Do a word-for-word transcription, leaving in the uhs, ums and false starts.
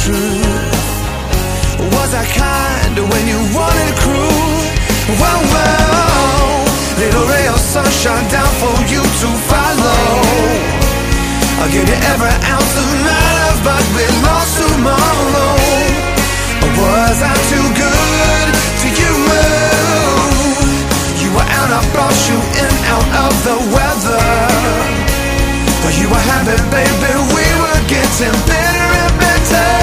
truth? Was I kind when you wanted cruel? Whoa, whoa, little ray of sunshine down for you to follow. I'll give you every ounce of my love, but we're lost tomorrow. Or was I too good to you? You were out, I brought you in, out of the weather. But you were happy, baby, we were getting better